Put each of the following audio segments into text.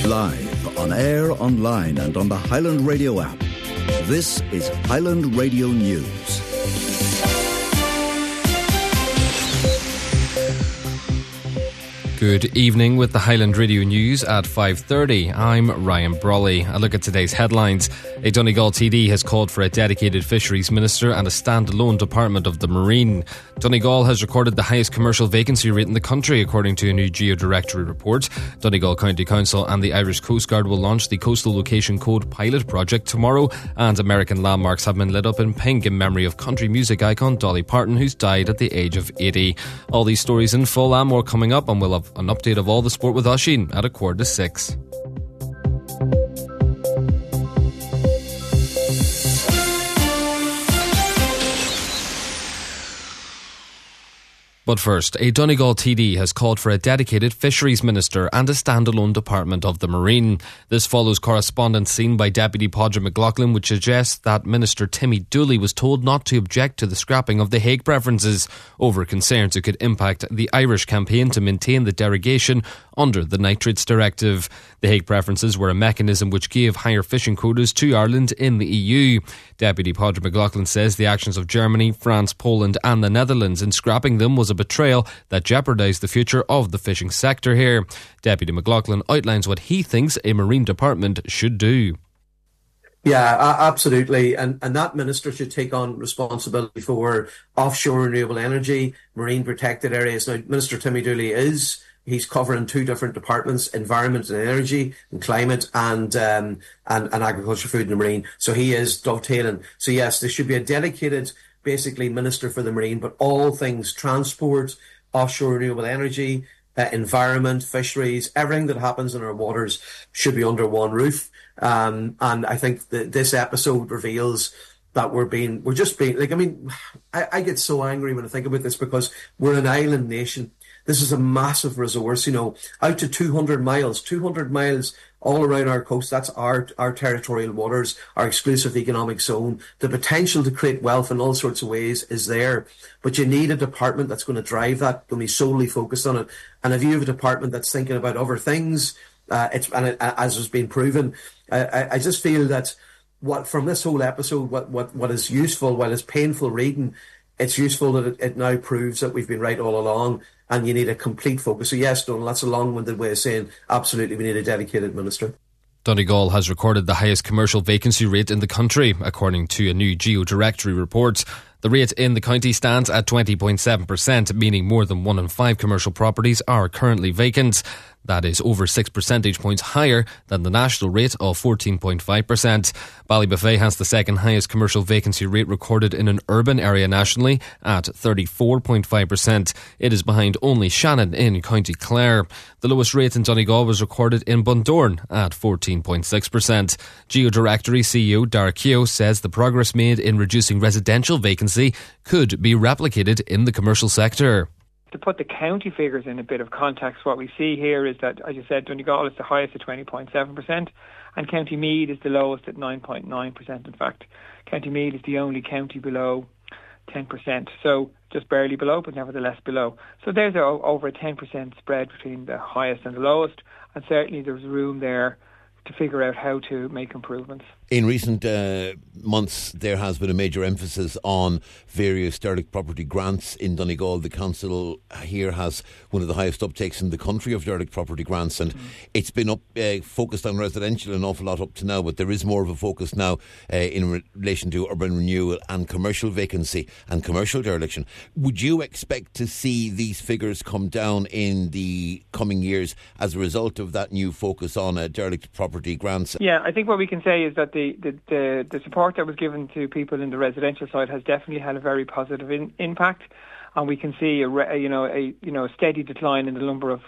Live, on air, online and on the Highland Radio app. This is Highland Radio News. Good evening with the Highland Radio News at 5:30. I'm Ryan Brawley. A look at today's headlines. A Donegal TD has called for a dedicated fisheries minister and a standalone department of the Marine. Donegal has recorded the highest commercial vacancy rate in the country, according to a new Geodirectory report. Donegal County Council and the Irish Coast Guard will launch the Coastal Location Code pilot project tomorrow, and American landmarks have been lit up in pink in memory of country music icon Dolly Parton, who's died at the age of 80. All these stories in full and more coming up, and we'll have an update of all the sport with Oisín at 5:45. But first, a Donegal TD has called for a dedicated fisheries minister and a standalone department of the Marine. This follows correspondence seen by Deputy Padraig McLaughlin, which suggests that Minister Timmy Dooley was told not to object to the scrapping of the Hague preferences over concerns it could impact the Irish campaign to maintain the derogation under the Nitrates Directive. The Hague preferences were a mechanism which gave higher fishing quotas to Ireland in the EU. Deputy Padraig McLaughlin says the actions of Germany, France, Poland and the Netherlands in scrapping them was a betrayal that jeopardised the future of the fishing sector here. Deputy McLaughlin outlines what he thinks a Marine Department should do. Yeah, absolutely. And that minister should take on responsibility for offshore renewable energy, marine protected areas. Now, Minister Timmy Dooley he's covering two different departments: environment and energy, and climate, and agriculture, food and marine. So he is dovetailing. So yes, there should be a dedicated, basically, minister for the marine, but all things transport, offshore renewable energy, environment, fisheries, everything that happens in our waters should be under one roof. And I think that this episode reveals that I get so angry when I think about this, because we're an island nation. This is a massive resource, out to 200 miles all around our coast. That's our territorial waters, our exclusive economic zone. The potential to create wealth in all sorts of ways is there, but you need a department that's going to drive that, going to be solely focused on it. And if you have a department that's thinking about other things, as has been proven, I just feel that from this whole episode, what is useful, while it's painful reading, it's useful that it now proves that we've been right all along, and you need a complete focus. So yes, Donald, that's a long-winded way of saying absolutely we need a dedicated minister. Donegal has recorded the highest commercial vacancy rate in the country, according to a new Geodirectory report. The rate in the county stands at 20.7%, meaning more than 1 in 5 commercial properties are currently vacant. That is over 6 percentage points higher than the national rate of 14.5%. Ballybofey has the second highest commercial vacancy rate recorded in an urban area nationally at 34.5%. It is behind only Shannon in County Clare. The lowest rate in Donegal was recorded in Bundoran at 14.6%. Geodirectory CEO Dara Keogh says the progress made in reducing residential vacancy could be replicated in the commercial sector. To put the county figures in a bit of context, what we see here is that, as you said, Donegal is the highest at 20.7%, and County Meath is the lowest at 9.9%. In fact, County Meath is the only county below 10%, so just barely below, but nevertheless below. So there's over a 10% spread between the highest and the lowest, and certainly there's room there to figure out how to make improvements. In recent months, there has been a major emphasis on various derelict property grants in Donegal. The council here has one of the highest uptakes in the country of derelict property grants, and it's been focused on residential an awful lot up to now, but there is more of a focus now in relation to urban renewal and commercial vacancy and commercial dereliction. Would you expect to see these figures come down in the coming years as a result of that new focus on derelict property grants? Yeah, I think what we can say is that the support that was given to people in the residential side has definitely had a very positive impact, and we can see a steady decline in the number of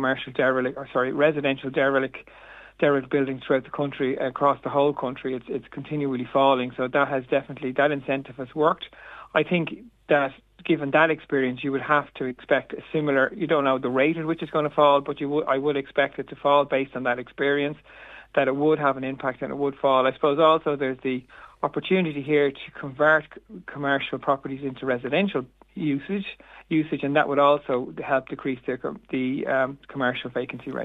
residential derelict buildings throughout the country, across the whole country. It's continually falling, so that incentive has worked. I think that given that experience, you would have to expect a similar. You don't know the rate at which it's going to fall, but I would expect it to fall based on that experience, that it would have an impact and it would fall. I suppose also there's the opportunity here to convert commercial properties into residential usage, and that would also help decrease the commercial vacancy rate.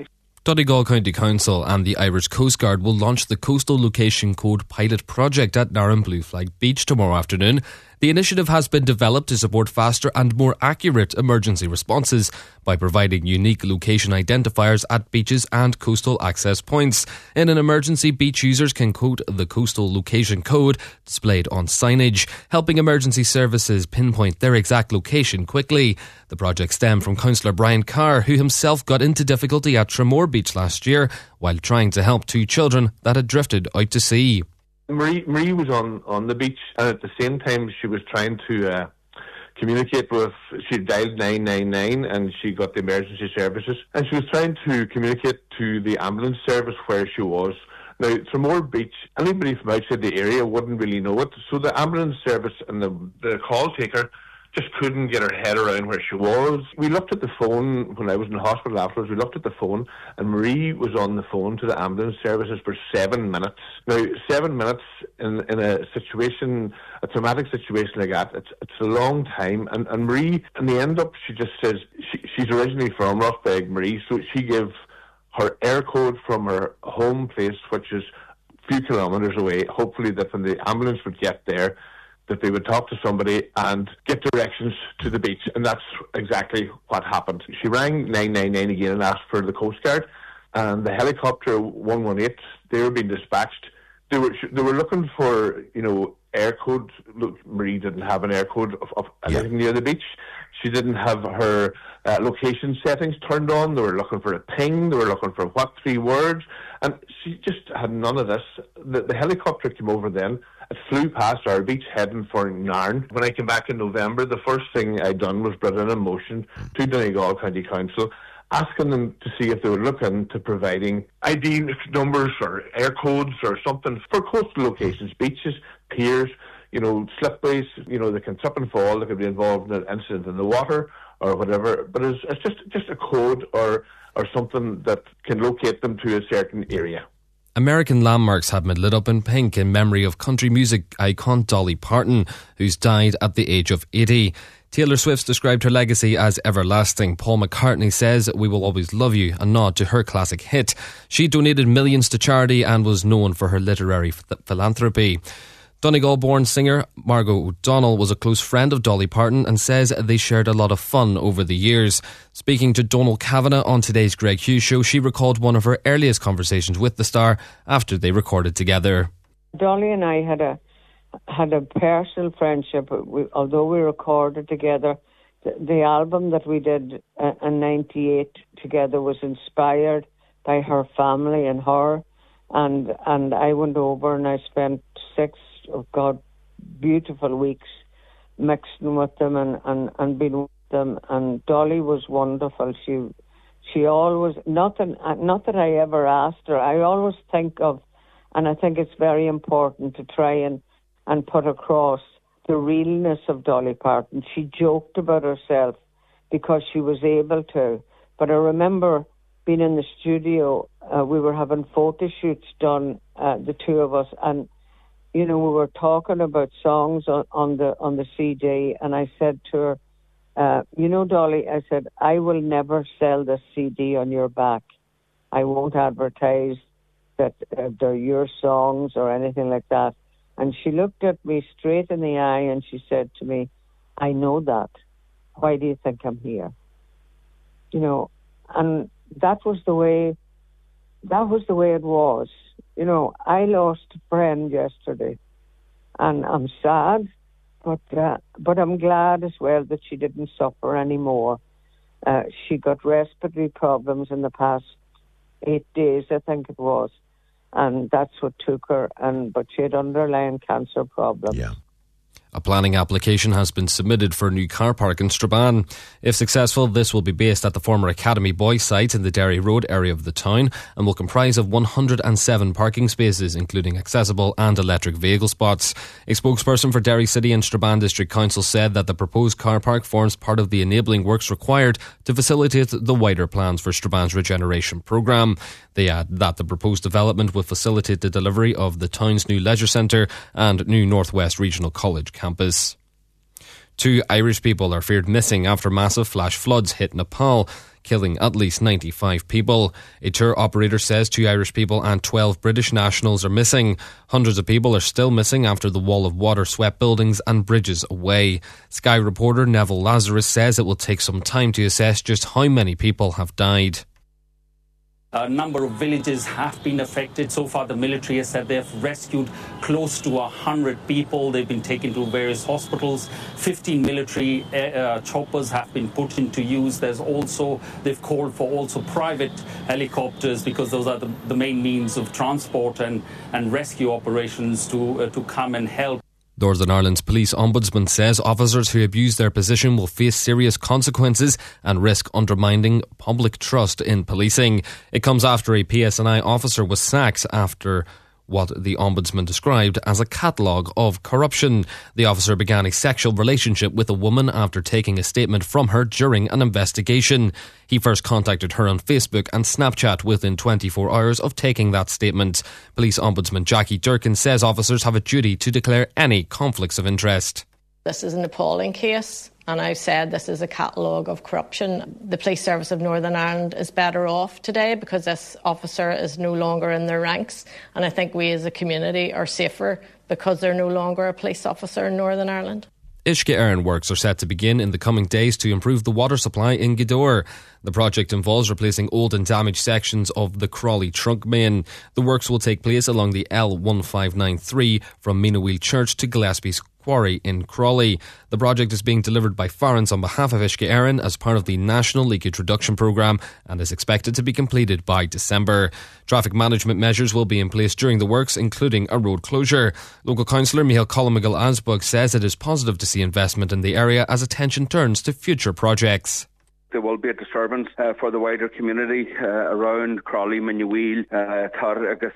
Donegal County Council and the Irish Coast Guard will launch the Coastal Location Code pilot project at Narran Blue Flag Beach tomorrow afternoon. The initiative has been developed to support faster and more accurate emergency responses by providing unique location identifiers at beaches and coastal access points. In an emergency, beach users can quote the Coastal Location Code displayed on signage, helping emergency services pinpoint their exact location quickly. The project stemmed from Councillor Brian Carr, who himself got into difficulty at Tramore Beach last year while trying to help two children that had drifted out to sea. Marie was on the beach, and at the same time she was trying to communicate with, she dialed 999 and she got the emergency services, and she was trying to communicate to the ambulance service where she was. Now, Tramore Beach, anybody from outside the area wouldn't really know it, so the ambulance service and the call taker just couldn't get her head around where she was. We looked at the phone when I was in the hospital afterwards. We looked at the phone, and Marie was on the phone to the ambulance services for 7 minutes. Now, 7 minutes in a situation, a traumatic situation like that, it's a long time. And Marie, in the end up, she just says she's originally from Roughbeg, Marie, so she gave her air code from her home place, which is a few kilometres away, hopefully that when the ambulance would get there, that they would talk to somebody and get directions to the beach, and that's exactly what happened. She rang 999 again and asked for the Coast Guard, and the helicopter 118, they were being dispatched. They were looking for, air code. Look, Marie didn't have an air code of anything near the beach. She didn't have her location settings turned on. They were looking for a ping. They were looking for 3 words, and she just had none of this. The helicopter came over then. It flew past our beach heading for Narn. When I came back in November, the first thing I done was bring in a motion to Donegal County Council asking them to see if they would look into providing ID numbers or air codes or something for coastal locations, beaches, piers, slipways, they can slip and fall, they could be involved in an incident in the water or whatever, but it's just a code or something that can locate them to a certain area. American landmarks have been lit up in pink in memory of country music icon Dolly Parton, who's died at the age of 80. Taylor Swift described her legacy as everlasting. Paul McCartney says "We Will Always Love You," a nod to her classic hit. She donated millions to charity and was known for her literary philanthropy. Donegal-born singer Margot O'Donnell was a close friend of Dolly Parton and says they shared a lot of fun over the years. Speaking to Donal Kavanagh on today's Greg Hughes show, she recalled one of her earliest conversations with the star after they recorded together. Dolly and I had a personal friendship. Although we recorded together, the album that we did in 98 together was inspired by her family and her. And I went over and I spent 6 beautiful weeks mixing with them and being with them. And Dolly was wonderful. She always, not that I ever asked her, I always think of, and I think it's very important to try and put across the realness of Dolly Parton. She joked about herself because she was able to. But I remember being in the studio, we were having photo shoots done, the two of us, and we were talking about songs on the CD, and I said to her, Dolly, I said, I will never sell this CD on your back. I won't advertise that they're your songs or anything like that. And she looked at me straight in the eye and she said to me, I know that. Why do you think I'm here? And that was the way it was. I lost a friend yesterday, and I'm sad, but I'm glad as well that she didn't suffer anymore. She got respiratory problems in the past 8 days, I think it was, and that's what took her. But she had underlying cancer problems. Yeah. A planning application has been submitted for a new car park in Strabane. If successful, this will be based at the former Academy Boys site in the Derry Road area of the town and will comprise of 107 parking spaces, including accessible and electric vehicle spots. A spokesperson for Derry City and Strabane District Council said that the proposed car park forms part of the enabling works required to facilitate the wider plans for Strabane's regeneration programme. They add that the proposed development will facilitate the delivery of the town's new leisure centre and new Northwest Regional College campus. 2 Irish people are feared missing after massive flash floods hit Nepal. killing at least 95 people. A tour operator says 2 Irish people and 12 British nationals are missing. Hundreds of people are still missing after the wall of water swept buildings and bridges away. Sky reporter Neville Lazarus says it will take some time to assess just how many people have died. A number of villages have been affected. So far, the military has said they've rescued close to 100 people. They've been taken to various hospitals. 15 military choppers have been put into use. They've called for also private helicopters, because those are the main means of transport and rescue operations to come and help. Northern Ireland's police ombudsman says officers who abuse their position will face serious consequences and risk undermining public trust in policing. It comes after a PSNI officer was sacked after what the ombudsman described as a catalogue of corruption. The officer began a sexual relationship with a woman after taking a statement from her during an investigation. He first contacted her on Facebook and Snapchat within 24 hours of taking that statement. Police Ombudsman Jackie Durkin says officers have a duty to declare any conflicts of interest. This is an appalling case, and I've said this is a catalogue of corruption. The Police Service of Northern Ireland is better off today because this officer is no longer in their ranks, and I think we as a community are safer because they're no longer a police officer in Northern Ireland. Uisce Éireann works are set to begin in the coming days to improve the water supply in Gweedore. The project involves replacing old and damaged sections of the Crawley trunk main. The works will take place along the L1593 from Meanawheel Church to Gillespie's Quarry in Crawley. The project is being delivered by Farrens on behalf of Uisce Éireann as part of the National Leakage Reduction Programme and is expected to be completed by December. Traffic management measures will be in place during the works, including a road closure. Local councillor Michael Columcille-Asbug says it is positive to see investment in the area as attention turns to future projects. There will be a disturbance for the wider community around Crawley, Meanawheel, Tarragus,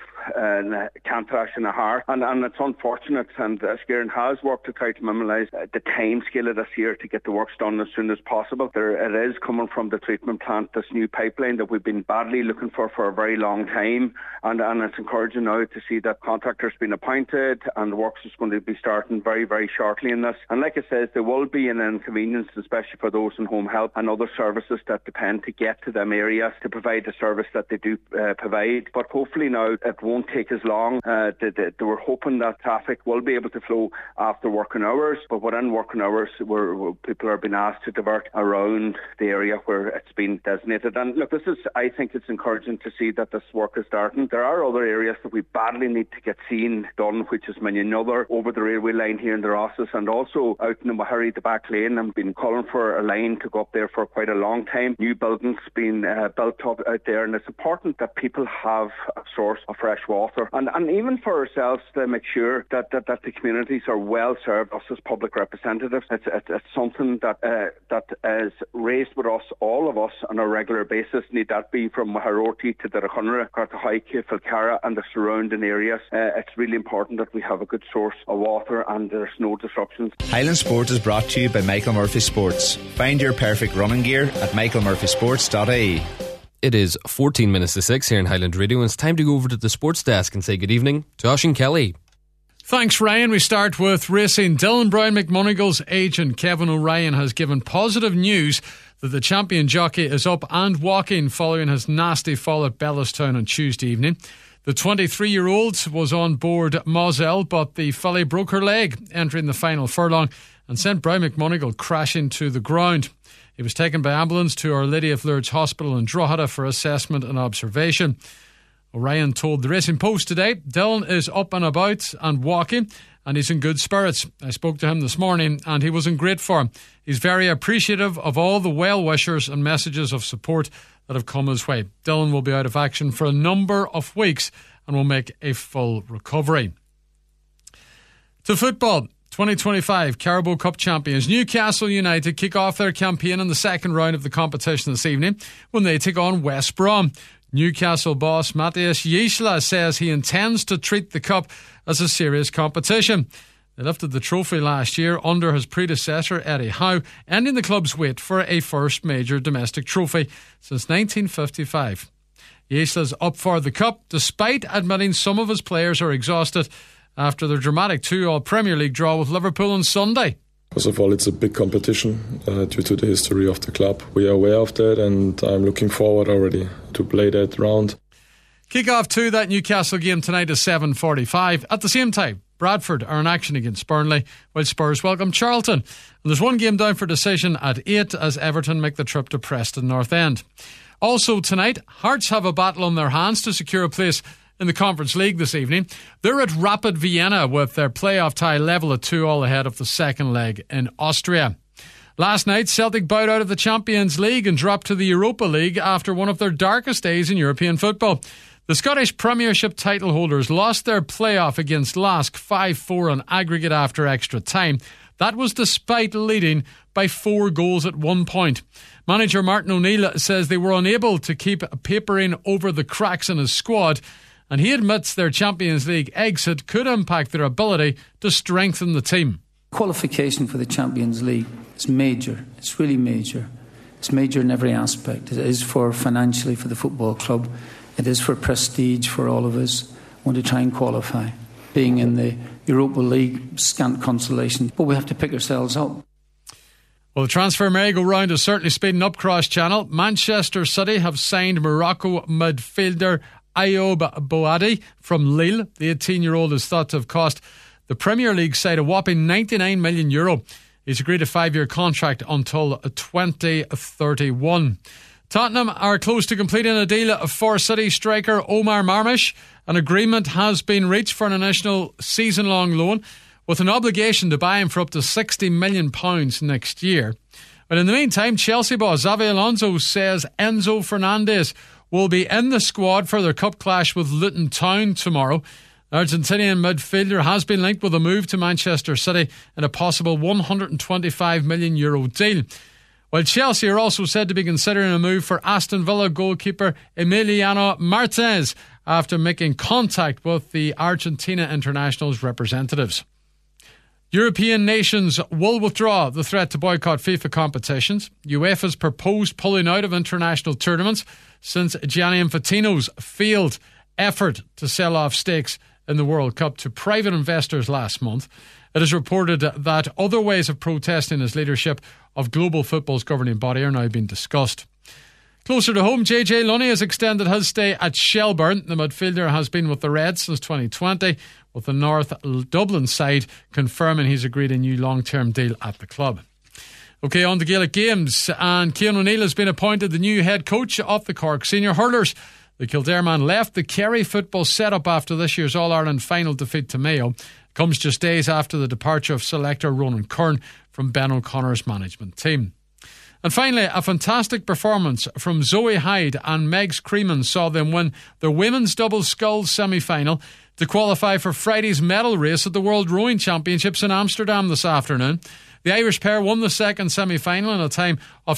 Cantrash and Ahar. And it's unfortunate, and Uisce Éireann has worked to try to minimise the time scale of this year to get the works done as soon as possible. It is coming from the treatment plant, this new pipeline that we've been badly looking for a very long time. And it's encouraging now to see that contractors been appointed and the works is going to be starting very, very shortly in this. And like I said, there will be an inconvenience, especially for those in home help and other services that depend to get to them areas to provide the service that they do provide. But hopefully now it won't take as long. They were hoping that traffic will be able to flow after working hours, but within working hours where people are being asked to divert around the area where it's been designated. And look, I think it's encouraging to see that this work is starting. There are other areas that we badly need to get seen done, which is another over the railway line here in the Rosses, and also out in the Mahari, the back lane. I've been calling for a line to go up there for quite a long time. New buildings being built up out there, and it's important that people have a source of fresh water, and even for ourselves to make sure that the communities are well served. Us as public representatives, it's something that is raised with us, all of us, on a regular basis. Need that be from Maharoti to the Rachunra, Cartahaike, Filcara and the surrounding areas. It's really important that we have a good source of water and there's no disruptions. Highland Sport is brought to you by Michael Murphy Sports. Find your perfect running gear at michaelmurphysports.ie. It is 14 minutes to 6 here in Highland Radio, and it's time to go over to the sports desk and say good evening to Oisín Kelly. Thanks, Ryan. We start with racing. Dylan Brown McMonagle's agent Kevin O'Ryan has given positive news that the champion jockey is up and walking following his nasty fall at Bellestown on Tuesday evening. The 23-year-old was on board Moselle, but the filly broke her leg entering the final furlong and sent Brown McMonagle crashing to the ground. He was taken by ambulance to Our Lady of Lourdes Hospital in Drogheda for assessment and observation. O'Ryan told the Racing Post today Dylan is up and about and walking and he's in good spirits. I spoke to him this morning and he was in great form. He's very appreciative of all the well-wishers and messages of support that have come his way. Dylan will be out of action for a number of weeks and will make a full recovery. To football. 2025 Carabao Cup champions Newcastle United kick off their campaign in the second round of the competition this evening when they take on West Brom. Newcastle boss Matthias Jesla says he intends to treat the cup as a serious competition. They lifted the trophy last year under his predecessor Eddie Howe, ending the club's wait for a first major domestic trophy since 1955. Jesla's up for the cup despite admitting some of his players are exhausted after their dramatic 2-2 Premier League draw with Liverpool on Sunday. First of all, it's a big competition due to the history of the club. We are aware of that, and I'm looking forward already to play that round. Kick-off to that Newcastle game tonight is 7:45. At the same time, Bradford are in action against Burnley, while Spurs welcome Charlton. And there's one game down for decision at 8 as Everton make the trip to Preston North End. Also tonight, Hearts have a battle on their hands to secure a place in the Conference League this evening. They're at Rapid Vienna with their playoff tie level at 2-2 ahead of the second leg in Austria. Last night, Celtic bowed out of the Champions League and dropped to the Europa League after one of their darkest days in European football. The Scottish Premiership title holders lost their playoff against Lask 5-4 on aggregate after extra time. That was despite leading by 4 goals at one point. Manager Martin O'Neill says they were unable to keep papering over the cracks in his squad, and he admits their Champions League exit could impact their ability to strengthen the team. Qualification for the Champions League is major. It's really major. It's major in every aspect. It is for financially for the football club. It is for prestige for all of us. Want to try and qualify. Being in the Europa League, scant consolation. But we have to pick ourselves up. Well, the transfer merry-go-round is certainly speeding up cross-channel. Manchester City have signed Morocco midfielder Ayoub Boadi from Lille. The 18-year-old is thought to have cost the Premier League side a whopping €99 million. He's agreed a 5-year contract until 2031. Tottenham are close to completing a deal for City striker Omar Marmish. An agreement has been reached for an initial season-long loan with an obligation to buy him for up to £60 million next year. But in the meantime, Chelsea boss Xabi Alonso says Enzo Fernandez will be in the squad for their cup clash with Luton Town tomorrow. The Argentinian midfielder has been linked with a move to Manchester City in a possible €125 million deal. While Chelsea are also said to be considering a move for Aston Villa goalkeeper Emiliano Martinez after making contact with the Argentina international's representatives. European nations will withdraw the threat to boycott FIFA competitions. UEFA's proposed pulling out of international tournaments since Gianni Infantino's failed effort to sell off stakes in the World Cup to private investors last month. It is reported that other ways of protesting his leadership of global football's governing body are now being discussed. Closer to home, JJ Lunny has extended his stay at Shelbourne. The midfielder has been with the Reds since 2020, with the North Dublin side confirming he's agreed a new long-term deal at the club. OK, on to Gaelic Games, and Cian O'Neill has been appointed the new head coach of the Cork Senior Hurlers. The Kildare man left the Kerry football setup after this year's All-Ireland final defeat to Mayo. Comes just days after the departure of selector Ronan Kern from Ben O'Connor's management team. And finally, a fantastic performance from Zoe Hyde and Megs Creeman saw them win their women's double sculls semi-final to qualify for Friday's medal race at the World Rowing Championships in Amsterdam this afternoon. The Irish pair won the second semi-final in a time of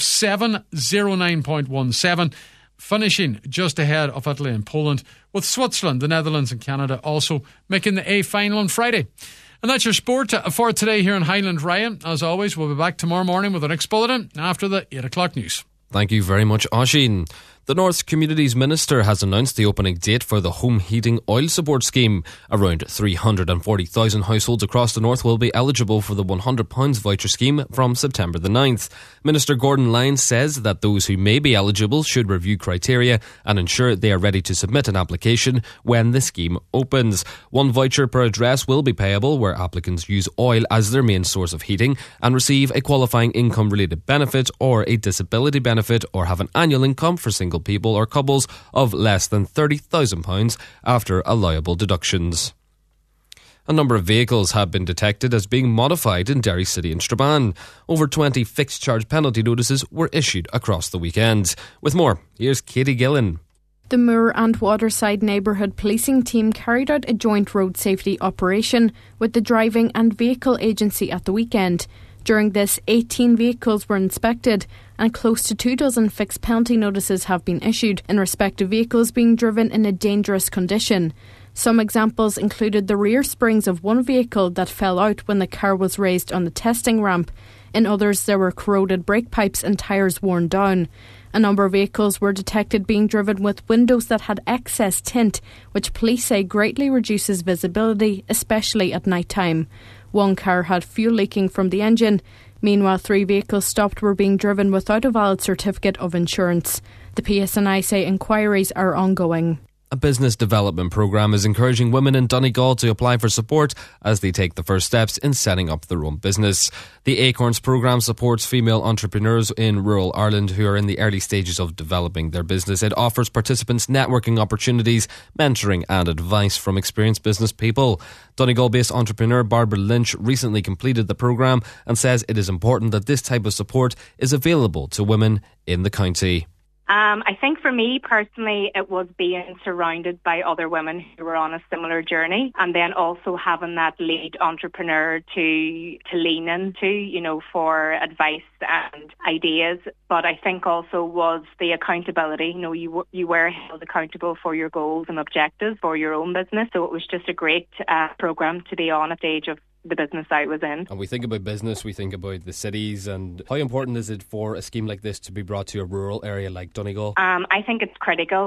7:09.17, finishing just ahead of Italy and Poland, with Switzerland, the Netherlands and Canada also making the A final on Friday. And that's your sport for today here in Highland Ryan. As always, we'll be back tomorrow morning with the next bulletin after the 8 o'clock news. Thank you very much, Oisín. The North's Communities Minister has announced the opening date for the Home Heating Oil Support Scheme. Around 340,000 households across the North will be eligible for the £100 voucher scheme from September the 9th. Minister Gordon Lyons says that those who may be eligible should review criteria and ensure they are ready to submit an application when the scheme opens. One voucher per address will be payable where applicants use oil as their main source of heating and receive a qualifying income-related benefit or a disability benefit or have an annual income for single people or couples of less than £30,000 after allowable deductions. A number of vehicles have been detected as being modified in Derry City and Strabane. Over 20 fixed charge penalty notices were issued across the weekend. With more, here's Katie Gillen. The Moor and Waterside Neighbourhood Policing Team carried out a joint road safety operation with the Driving and Vehicle Agency at the weekend. During this, 18 vehicles were inspected and close to 24 fixed penalty notices have been issued in respect of vehicles being driven in a dangerous condition. Some examples included the rear springs of one vehicle that fell out when the car was raised on the testing ramp. In others, there were corroded brake pipes and tyres worn down. A number of vehicles were detected being driven with windows that had excess tint, which police say greatly reduces visibility, especially at night time. One car had fuel leaking from the engine. Meanwhile, 3 vehicles stopped were being driven without a valid certificate of insurance. The PSNI say inquiries are ongoing. A business development programme is encouraging women in Donegal to apply for support as they take the first steps in setting up their own business. The Acorns programme supports female entrepreneurs in rural Ireland who are in the early stages of developing their business. It offers participants networking opportunities, mentoring and advice from experienced business people. Donegal-based entrepreneur Barbara Lynch recently completed the programme and says it is important that this type of support is available to women in the county. I think for me personally, it was being surrounded by other women who were on a similar journey, and then also having that lead entrepreneur to lean into, you know, for advice and ideas. But I think also was the accountability. You know, you were held accountable for your goals and objectives for your own business. So it was just a great programme to be on at the age of the business I was in. And we think about business, we think about the cities, and how important is it for a scheme like this to be brought to a rural area like Donegal? I think it's critical,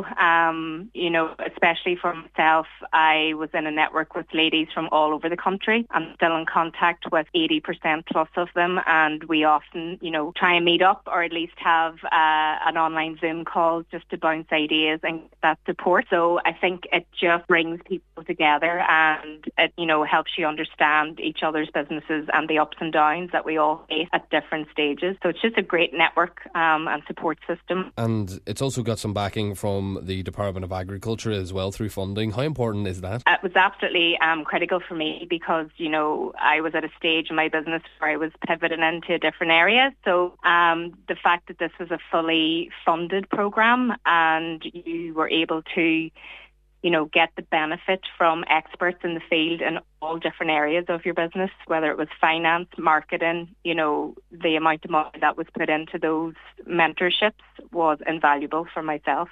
you know, especially for myself. I was in a network with ladies from all over the country. I'm still in contact with 80% plus of them, and we often, you know, try and meet up or at least have an online Zoom call just to bounce ideas and get that support. So I think it just brings people together, and it, you know, helps you understand each other's businesses and the ups and downs that we all face at different stages. So it's just a great network and support system. And it's also got some backing from the Department of Agriculture as well through funding. How important is that? It was absolutely critical for me because, you know, I was at a stage in my business where I was pivoting into a different area. So the fact that this was a fully funded programme and you were able to, you know, get the benefit from experts in the field in all different areas of your business, whether it was finance, marketing, you know, the amount of money that was put into those mentorships was invaluable for myself.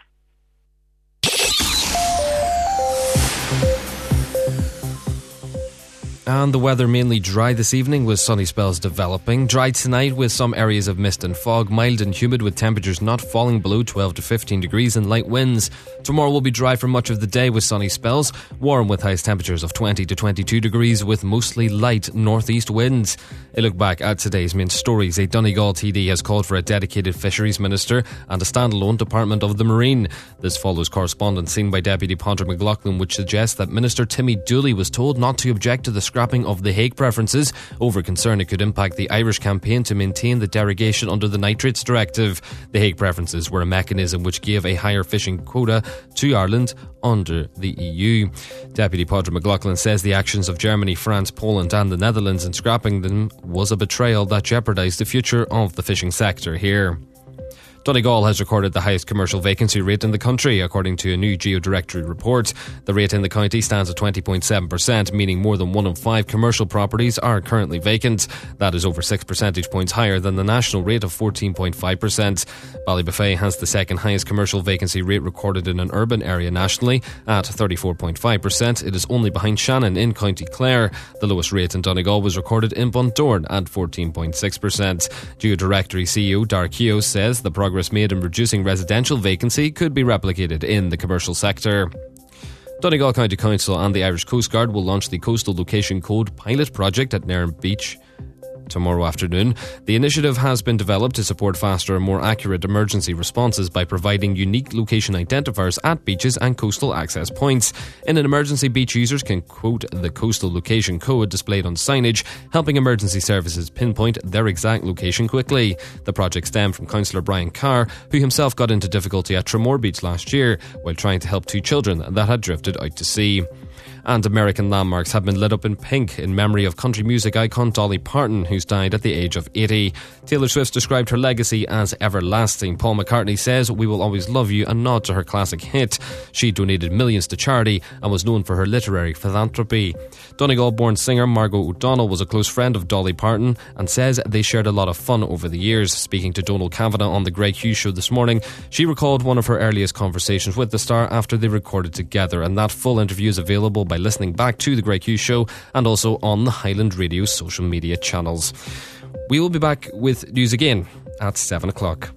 And the weather mainly dry this evening with sunny spells developing. Dry tonight with some areas of mist and fog. Mild and humid with temperatures not falling below 12 to 15 degrees and light winds. Tomorrow will be dry for much of the day with sunny spells. Warm with highest temperatures of 20 to 22 degrees with mostly light northeast winds. A look back at today's main stories. A Donegal TD has called for a dedicated fisheries minister and a standalone Department of the Marine. This follows correspondence seen by Deputy Padraig McLaughlin which suggests that Minister Timmy Dooley was told not to object to the scrapping of the Hague preferences over concern it could impact the Irish campaign to maintain the derogation under the Nitrates Directive. The Hague preferences were a mechanism which gave a higher fishing quota to Ireland under the EU. Deputy Padraig McLaughlin says the actions of Germany, France, Poland and the Netherlands in scrapping them was a betrayal that jeopardised the future of the fishing sector here. Donegal has recorded the highest commercial vacancy rate in the country, according to a new Geodirectory report. The rate in the county stands at 20.7%, meaning more than 1 in 5 commercial properties are currently vacant. That is over 6 percentage points higher than the national rate of 14.5%. Ballybofey has the second highest commercial vacancy rate recorded in an urban area nationally at 34.5%. It is only behind Shannon in County Clare. The lowest rate in Donegal was recorded in Bundoran at 14.6%. Geodirectory CEO Dark Keogh says the progress made in reducing residential vacancy could be replicated in the commercial sector. Donegal County Council and the Irish Coast Guard will launch the Coastal Location Code pilot project at Nairn Beach tomorrow afternoon. The initiative has been developed to support faster and more accurate emergency responses by providing unique location identifiers at beaches and coastal access points. In an emergency, beach users can quote the coastal location code displayed on signage, helping emergency services pinpoint their exact location quickly. The project stemmed from Councillor Brian Carr, who himself got into difficulty at Tramore Beach last year while trying to help 2 children that had drifted out to sea. And American landmarks have been lit up in pink in memory of country music icon Dolly Parton, who's died at the age of 80. Taylor Swift described her legacy as everlasting. Paul McCartney says "We Will Always Love You," a nod to her classic hit. She donated millions to charity and was known for her literary philanthropy. Donegal-born singer Margot O'Donnell was a close friend of Dolly Parton and says they shared a lot of fun over the years. Speaking to Donal Kavanagh on the Greg Hughes Show this morning, she recalled one of her earliest conversations with the star after they recorded together, and that full interview is available by listening back to the Greg Hughes Show and also on the Highland Radio social media channels. We will be back with news again at 7 o'clock.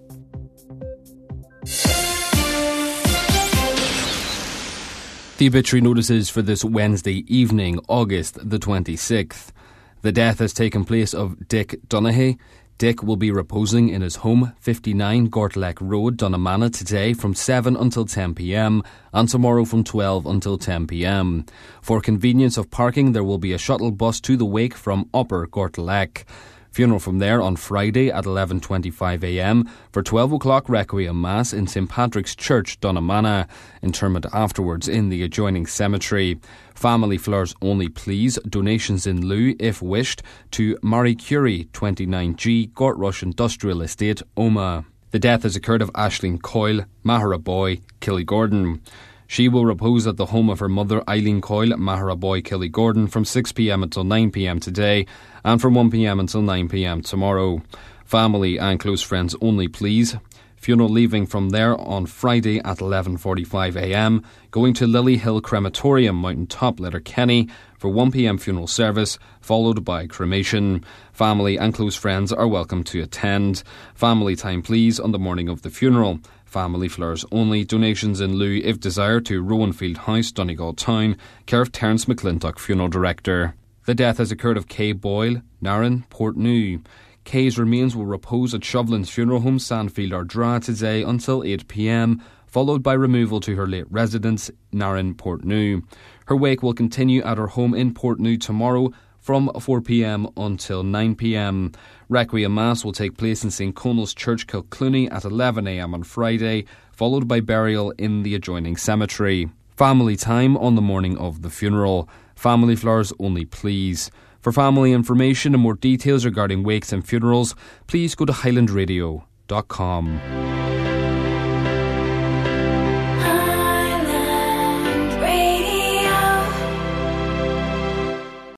The obituary notices for this Wednesday evening, August the 26th. The death has taken place of Dick Donaghy. Dick will be reposing in his home, 59 Gortleck Road, Dunnamana, today from 7 until 10 p.m. and tomorrow from 12 until 10 p.m. For convenience of parking, there will be a shuttle bus to the wake from Upper Gortleck. Funeral from there on Friday at 11:25 a.m. for 12 o'clock Requiem Mass in St Patrick's Church, Dunnamana. Interment afterwards in the adjoining cemetery. Family flowers only please. Donations in lieu, if wished, to Marie Curie, 29G, Gortrush Industrial Estate, Omagh. The death has occurred of Aisling Coyle, Maharaboy, Killygordon. She will repose at the home of her mother, Eileen Coyle, Maharaboy, Killygordon, from 6 p.m. until 9 p.m. today and from 1 p.m. until 9 p.m. tomorrow. Family and close friends only, please. Funeral leaving from there on Friday at 11:45 a.m, going to Lily Hill Crematorium, Mountain Top, Letterkenny, for 1 p.m. funeral service, followed by cremation. Family and close friends are welcome to attend. Family time, please, on the morning of the funeral. Family flowers only. Donations in lieu, if desired, to Rowanfield House, Donegal Town, care of Terence McClintock, funeral director. The death has occurred of Kay Boyle, Nairn, Portnew. Kay's remains will repose at Shovelin's funeral home, Sandfield Ardra, today until 8 p.m, followed by removal to her late residence, Nairn, Portnew. Her wake will continue at her home in Portnew tomorrow from 4 p.m. until 9 p.m. Requiem Mass will take place in St Conal's Church, Kilclooney at 11 a.m. on Friday, followed by burial in the adjoining cemetery. Family time on the morning of the funeral. Family flowers only, please. For family information and more details regarding wakes and funerals, please go to highlandradio.com.